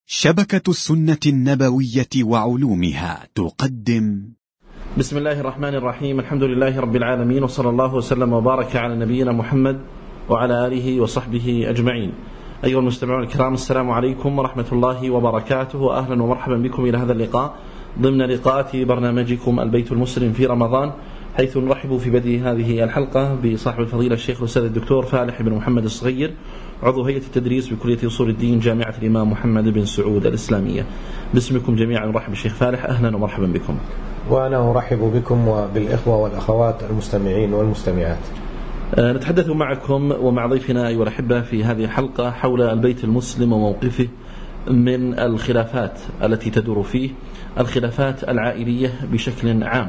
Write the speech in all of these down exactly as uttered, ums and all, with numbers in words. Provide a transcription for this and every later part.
شبكة السنة النبوية وعلومها تقدم. بسم الله الرحمن الرحيم. الحمد لله رب العالمين، وصلى الله وسلم وبارك على نبينا محمد وعلى آله وصحبه أجمعين. أيها المستمعون الكرام، السلام عليكم ورحمة الله وبركاته، وأهلا ومرحبا بكم إلى هذا اللقاء ضمن لقاءات برنامجكم البيت المسلم في رمضان، حيث نرحب في بدء هذه الحلقة بصاحب الفضيلة الشيخ الأستاذ الدكتور فالح بن محمد الصغير، عضو هيئة التدريس بكلية أصول الدين جامعة الإمام محمد بن سعود الإسلامية. باسمكم جميعا نرحب بالشيخ فالح، أهلا ومرحبا بكم. وأنا أرحب بكم وبالإخوة والأخوات المستمعين والمستمعات. نتحدث معكم ومع ضيفنا أيها الأحبة في هذه الحلقة حول البيت المسلم وموقفه من الخلافات التي تدور فيه، الخلافات العائلية بشكل عام.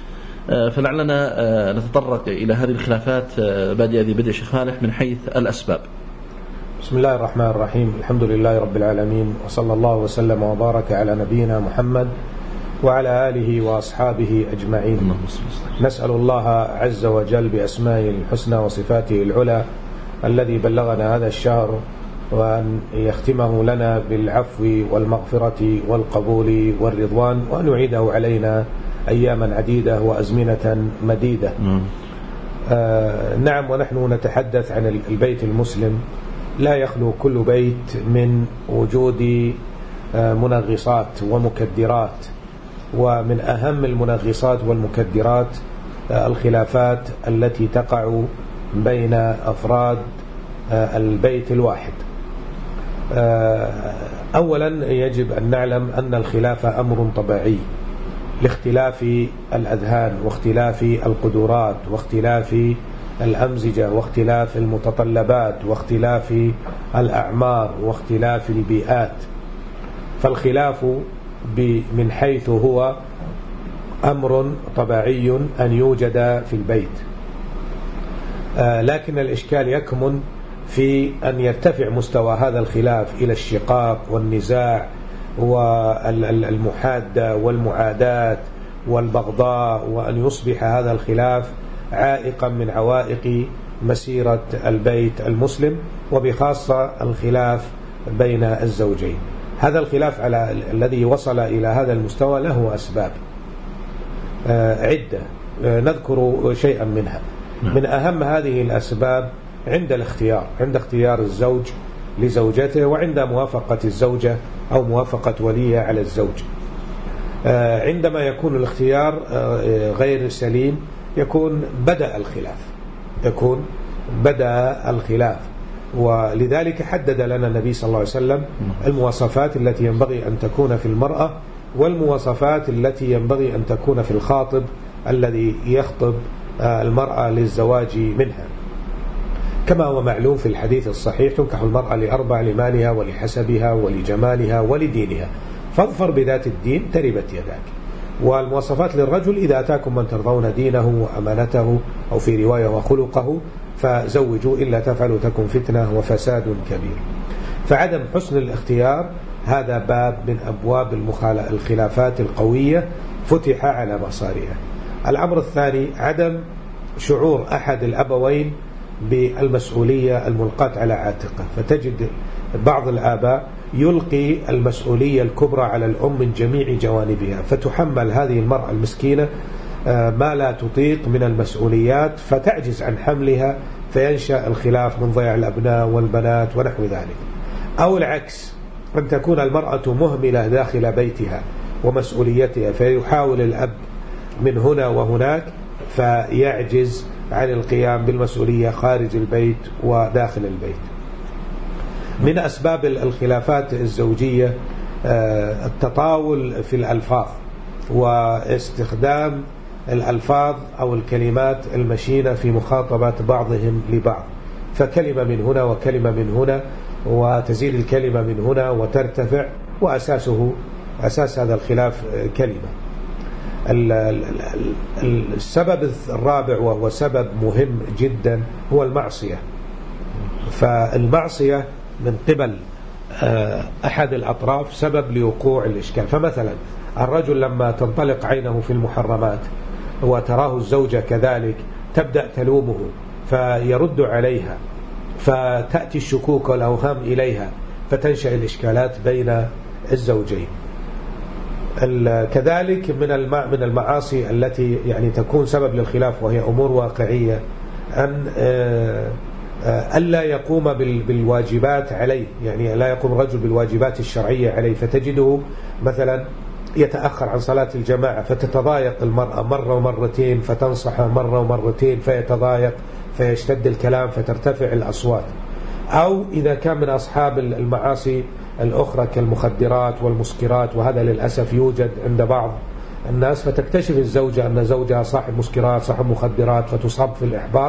فلعلنا نتطرق إلى هذه الخلافات بادئ ذي بدء شيخ فالح من حيث الأسباب. بسم الله الرحمن الرحيم. الحمد لله رب العالمين، وصلى الله وسلم وبارك على نبينا محمد وعلى آله وأصحابه أجمعين. نسأل الله عز وجل بأسمائه الحسنى وصفاته العلى الذي بلغنا هذا الشهر، وأن يختمه لنا بالعفو والمغفرة والقبول والرضوان، وأن يعيده علينا أياما عديدة وأزمنة مديدة. آه نعم، ونحن نتحدث عن البيت المسلم. لا يخلو كل بيت من وجود آه منغصات ومكدرات، ومن أهم المنغصات والمكدرات آه الخلافات التي تقع بين أفراد آه البيت الواحد. آه أولا يجب أن نعلم أن الخلاف أمر طبيعي لاختلاف الأذهان واختلاف القدرات واختلاف الأمزجة واختلاف المتطلبات واختلاف الأعمار واختلاف البيئات. فالخلاف من حيث هو أمر طبيعي أن يوجد في البيت، لكن الإشكال يكمن في أن يرتفع مستوى هذا الخلاف إلى الشقاق والنزاع والمحادة والمعاداة والبغضاء، وأن يصبح هذا الخلاف عائقا من عوائق مسيرة البيت المسلم، وبخاصة الخلاف بين الزوجين. هذا الخلاف على الذي وصل إلى هذا المستوى له أسباب عدة، نذكر شيئا منها. من أهم هذه الأسباب عند الاختيار، عند اختيار الزوج لزوجته، وعند موافقة الزوجة أو موافقة وليها على الزوج. عندما يكون الاختيار غير سليم يكون بدأ الخلاف يكون بدأ الخلاف ولذلك حدد لنا النبي صلى الله عليه وسلم المواصفات التي ينبغي أن تكون في المرأة، والمواصفات التي ينبغي أن تكون في الخاطب الذي يخطب المرأة للزواج منها. كما هو معلوم في الحديث الصحيح: تنكح المرأة لأربع: لمالها ولحسبها ولجمالها ولدينها، فاظفر بذات الدين تربت يداك. والمواصفات للرجل: إذا أتاكم من ترضون دينه وأمانته، أو في رواية وخلقه، فزوجوا، إلا تفعلوا تكن فتنة وفساد كبير. فعدم حسن الاختيار هذا باب من أبواب الخلافات القوية فتح على مصارها. الأمر الثاني: عدم شعور أحد الأبوين بالمسؤولية الملقاة على عاتقه، فتجد بعض الآباء يلقي المسؤولية الكبرى على الأم من جميع جوانبها، فتحمل هذه المرأة المسكينة ما لا تطيق من المسؤوليات فتعجز عن حملها، فينشأ الخلاف من ضياع الأبناء والبنات ونحو ذلك. أو العكس، أن تكون المرأة مهملة داخل بيتها ومسؤوليتها، فيحاول الأب من هنا وهناك فيعجز عن القيام بالمسؤولية خارج البيت وداخل البيت. من أسباب الخلافات الزوجية التطاول في الألفاظ، واستخدام الألفاظ أو الكلمات المشينة في مخاطبة بعضهم لبعض، فكلمة من هنا وكلمة من هنا، وتزيد الكلمة من هنا وترتفع، وأساسه أساس هذا الخلاف كلمة. السبب الرابع وهو سبب مهم جدا هو المعصية. فالمعصية من قبل أحد الأطراف سبب لوقوع الإشكال. فمثلا الرجل لما تنطلق عينه في المحرمات وتراه الزوجة كذلك تبدأ تلومه فيرد عليها، فتأتي الشكوك والأوهام إليها، فتنشأ الإشكالات بين الزوجين. كذلك من من المعاصي التي يعني تكون سبب للخلاف وهي أمور واقعية أن ألا يقوم بالواجبات عليه، يعني لا يقوم الرجل بالواجبات الشرعية عليه، فتجده مثلا يتأخر عن صلاة الجماعة فتتضايق المرأة مرة ومرتين، فتنصح مرة ومرتين فيتضايق فيشتد الكلام فترتفع الأصوات. أو إذا كان من أصحاب المعاصي الأخرى كالمخدرات والمسكرات، وهذا للأسف يوجد عند بعض الناس، فتكتشف الزوجة أن زوجها صاحب مسكرات صاحب مخدرات فتصاب في الإحباط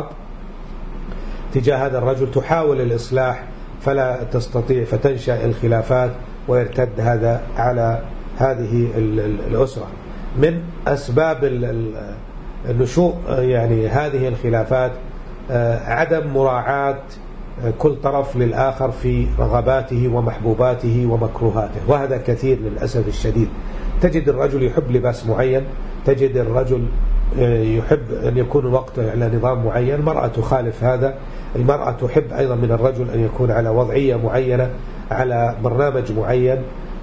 تجاه هذا الرجل، تحاول الإصلاح فلا تستطيع فتنشأ الخلافات ويرتد هذا على هذه الأسرة. من أسباب النشوء يعني هذه الخلافات عدم مراعاة كل طرف للآخر في رغباته ومحبوباته ومكروهاته، وهذا كثير للأسف الشديد. تجد الرجل يحب لباس معين، تجد الرجل يحب أن يكون الوقت على نظام معين، المرأة تخالف هذا، المرأة تحب أيضا من الرجل أن يكون على وضعية معينة على برنامج معين،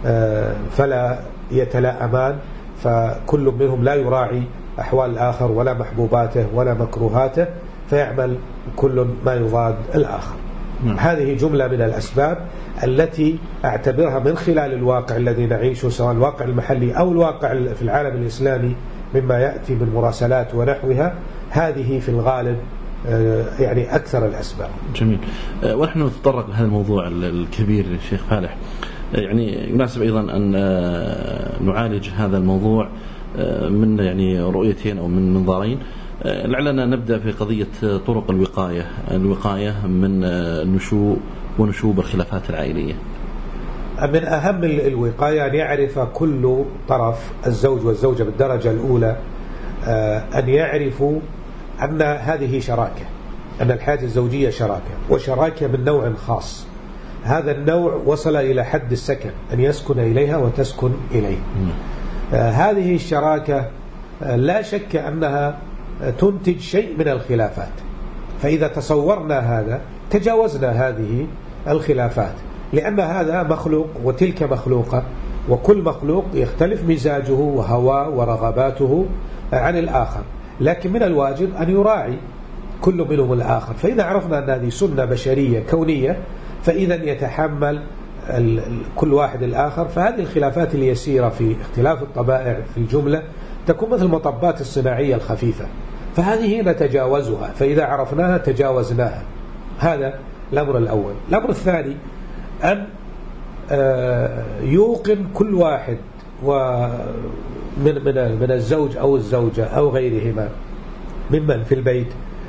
فلا يتلاءمان، فكل منهم لا يراعي أحوال الآخر ولا محبوباته ولا مكروهاته، فيعمل كل ما يضاد الآخر. نعم. هذه جملة من الأسباب التي أعتبرها من خلال الواقع الذي نعيشه، سواء الواقع المحلي أو الواقع في العالم الإسلامي مما يأتي من مراسلات ونحوها، هذه في الغالب يعني أكثر الأسباب. جميل. ونحن نتطرق لهذا الموضوع الكبير الشيخ فالح، يعني يناسب أيضا أن نعالج هذا الموضوع من يعني رؤيتين أو من منظارين. لعلنا نبدأ في قضية طرق الوقاية الوقاية من النشوء ونشوب الخلافات العائلية. من أهم الوقاية أن يعرف كل طرف، الزوج والزوجة بالدرجة الأولى، أن يعرفوا أن هذه شراكة، أن الحياة الزوجية شراكة، وشراكة من نوع خاص. هذا النوع وصل إلى حد السكن، أن يسكن إليها وتسكن إليه. هذه الشراكة لا شك أنها تنتج شيء من الخلافات، فإذا تصورنا هذا تجاوزنا هذه الخلافات، لأن هذا مخلوق وتلك مخلوقة، وكل مخلوق يختلف مزاجه وهواه ورغباته عن الآخر، لكن من الواجب أن يراعي كل منهم الآخر. فإذا عرفنا أن هذه سنة بشرية كونية، فإذا يتحمل كل واحد الآخر. فهذه الخلافات اليسيرة في اختلاف الطبائع في الجملة تكون مثل المطبات الصناعية الخفيفة، فهذه نتجاوزها، فإذا عرفناها تجاوزناها. هذا الأمر الأول. الأمر الثاني أن يوقن كل واحد ومن من الزوج أو الزوجة أو غيرهما ممن في البيت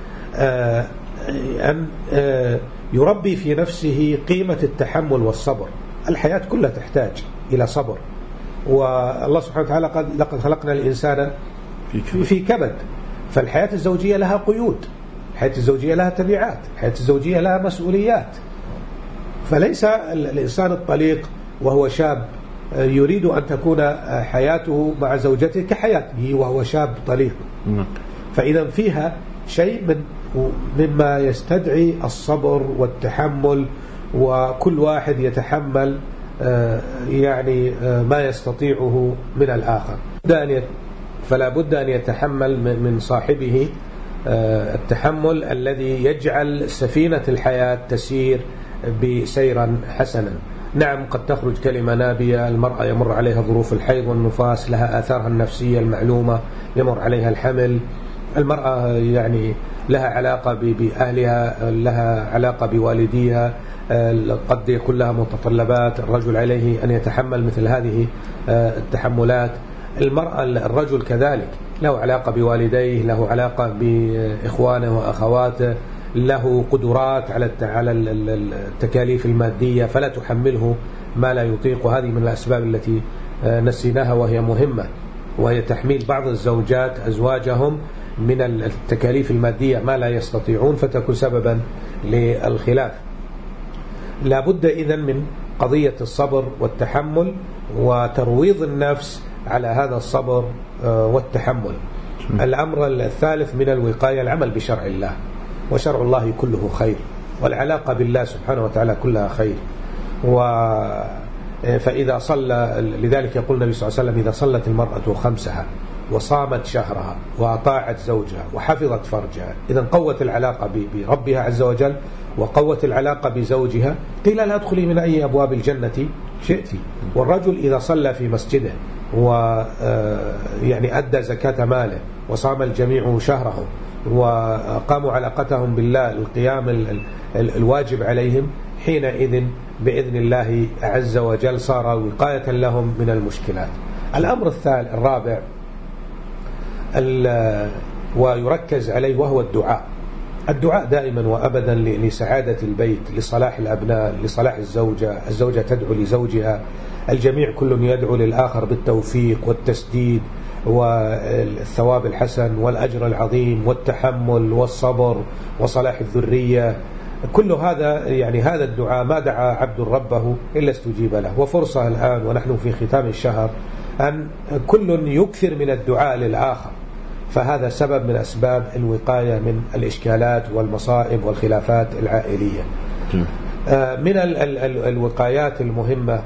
أن يربي في نفسه قيمة التحمل والصبر. الحياة كلها تحتاج إلى صبر، والله سبحانه وتعالى قد لقد خلقنا الإنسان في كبد، فالحياة الزوجية لها قيود، الحياة الزوجية لها تبعات، الحياة الزوجية لها مسؤوليات. فليس الإنسان الطليق وهو شاب يريد أن تكون حياته مع زوجته كحياته وهو شاب طليق، فإذا فيها شيء من مما يستدعي الصبر والتحمل، وكل واحد يتحمل يعني ما يستطيعه من الآخر. فلا بد أن يتحمل من صاحبه التحمل الذي يجعل سفينة الحياة تسير بسيرا حسنا. نعم، قد تخرج كلمة نابية، المرأة يمر عليها ظروف الحيض والنفاس، لها آثارها النفسية المعلومة، يمر عليها الحمل، المرأة يعني لها علاقة بأهلها، لها علاقة بوالديها، قد يكون لها متطلبات، الرجل عليه أن يتحمل مثل هذه التحملات. المرأة الرجل كذلك له علاقة بوالديه، له علاقة بإخوانه وأخواته، له قدرات على على التكاليف المادية، فلا تحمله ما لا يطيق. هذه من الأسباب التي نسيناها وهي مهمة، وهي تحميل بعض الزوجات أزواجهم من التكاليف المادية ما لا يستطيعون، فتكون سببا للخلاف. لا بد إذن من قضية الصبر والتحمل وترويض النفس على هذا الصبر والتحمل. الأمر الثالث من الوقاية العمل بشرع الله، وشرع الله كله خير، والعلاقة بالله سبحانه وتعالى كلها خير. فإذا صلى، لذلك يقول النبي صلى الله عليه وسلم: إذا صلت المرأة خمسها وصامت شهرها وأطاعت زوجها وحفظت فرجها، إذا قوت العلاقة بربها عز وجل وقوت العلاقة بزوجها، قيل لا ادخلي من أي أبواب الجنة شئت. والرجل إذا صلى في مسجده ويعني أدى زكاة ماله وصام الجميع شهرهم وقاموا علاقتهم بالله القيام الواجب عليهم، حينئذ بإذن الله عز وجل صار وقاية لهم من المشكلات. الأمر الثالث الرابع ويركز عليه وهو الدعاء. الدعاء دائما وأبدا لسعادة البيت، لصلاح الأبناء، لصلاح الزوجة، الزوجة تدعو لزوجها، الجميع كل يدعو للآخر بالتوفيق والتسديد والثواب الحسن والأجر العظيم والتحمل والصبر وصلاح الذرية. كل هذا يعني هذا الدعاء ما دعا عبد ربه إلا استجيب له. وفرصة الآن ونحن في ختام الشهر أن كل يكثر من الدعاء للآخر، فهذا سبب من أسباب الوقاية من الإشكالات والمصائب والخلافات العائلية. من الوقايات المهمة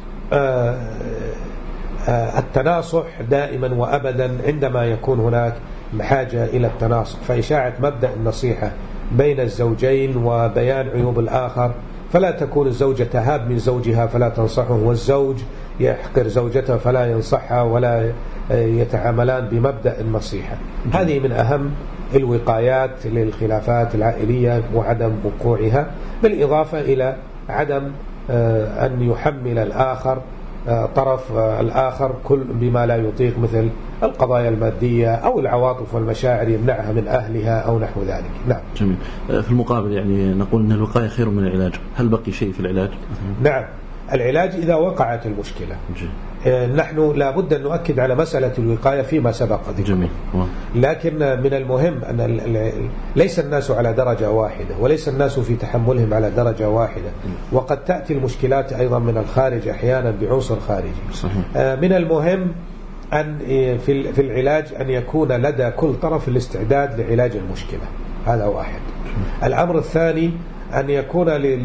التناصح دائما وأبدا عندما يكون هناك حاجة إلى التناصح، فإشاعة مبدأ النصيحة بين الزوجين وبيان عيوب الآخر، فلا تكون الزوجة تهاب من زوجها فلا تنصحه، والزوج يحقر زوجته فلا ينصحها، ولا يتعاملان بمبدأ النصيحة. هذه من أهم الوقايات للخلافات العائلية وعدم وقوعها، بالإضافة إلى عدم أن يحمل الآخر طرف الآخر كل بما لا يطيق، مثل القضايا المادية أو العواطف والمشاعر يمنعها من أهلها أو نحو ذلك. نعم. جميل. في المقابل يعني نقول أن الوقاية خير من العلاج، هل بقي شيء في العلاج؟ نعم، العلاج إذا وقعت المشكلة. جميل. نحن لابد أن نؤكد على مسألة الوقاية فيما سبق ذكره. جميل. لكن من المهم أن ليس الناس على درجة واحدة، وليس الناس في تحملهم على درجة واحدة، وقد تأتي المشكلات أيضا من الخارج أحيانا بعنصر خارجي. صحيح. من المهم أن في العلاج أن يكون لدى كل طرف الاستعداد لعلاج المشكلة، هذا واحد. الأمر الثاني أن يكون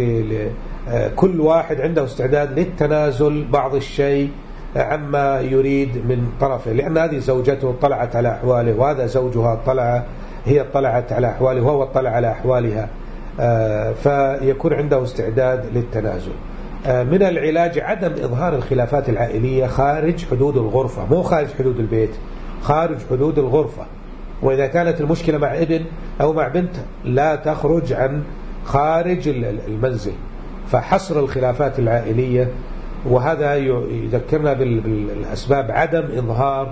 كل واحد عنده استعداد للتنازل بعض الشيء عما يريد من طرفه، لأن هذه زوجته طلعت على أحواله وهذا زوجها طلع هي طلعت على أحواله وهو طلع على أحوالها، فيكون عنده استعداد للتنازل. من العلاج عدم إظهار الخلافات العائلية خارج حدود الغرفة، مو خارج حدود البيت، خارج حدود الغرفة. وإذا كانت المشكلة مع ابن أو مع بنت لا تخرج عن خارج المنزل، فحصر الخلافات العائلية. وهذا يذكرنا بالأسباب عدم إظهار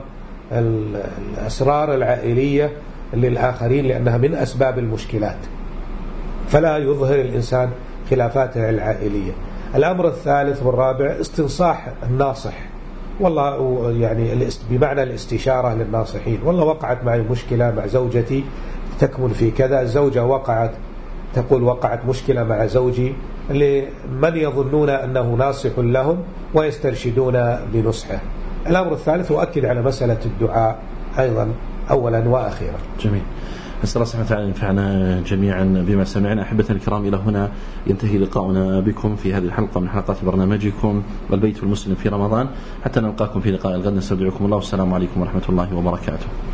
الأسرار العائلية للآخرين، لأنها من أسباب المشكلات، فلا يظهر الإنسان خلافاته العائلية. الأمر الثالث والرابع استنصاح الناصح، والله يعني بمعنى الاستشارة للناصحين. والله وقعت معي مشكلة مع زوجتي تكمن في كذا، الزوجة وقعت تقول وقعت مشكلة مع زوجي، لمن يظنون أنه ناصح لهم ويسترشدون بنصحه. الأمر الثالث وأكد على مسألة الدعاء أيضا أولا وأخيرا. جميل. أسأل الله سبحانه وتعالى ينفعنا جميعا بما سمعنا. أحبة الكرام، إلى هنا ينتهي لقاؤنا بكم في هذه الحلقة من حلقات برنامجكم البيت المسلم في رمضان، حتى نلقاكم في لقاء الغد. نستودعكم الله والسلام عليكم ورحمة الله وبركاته.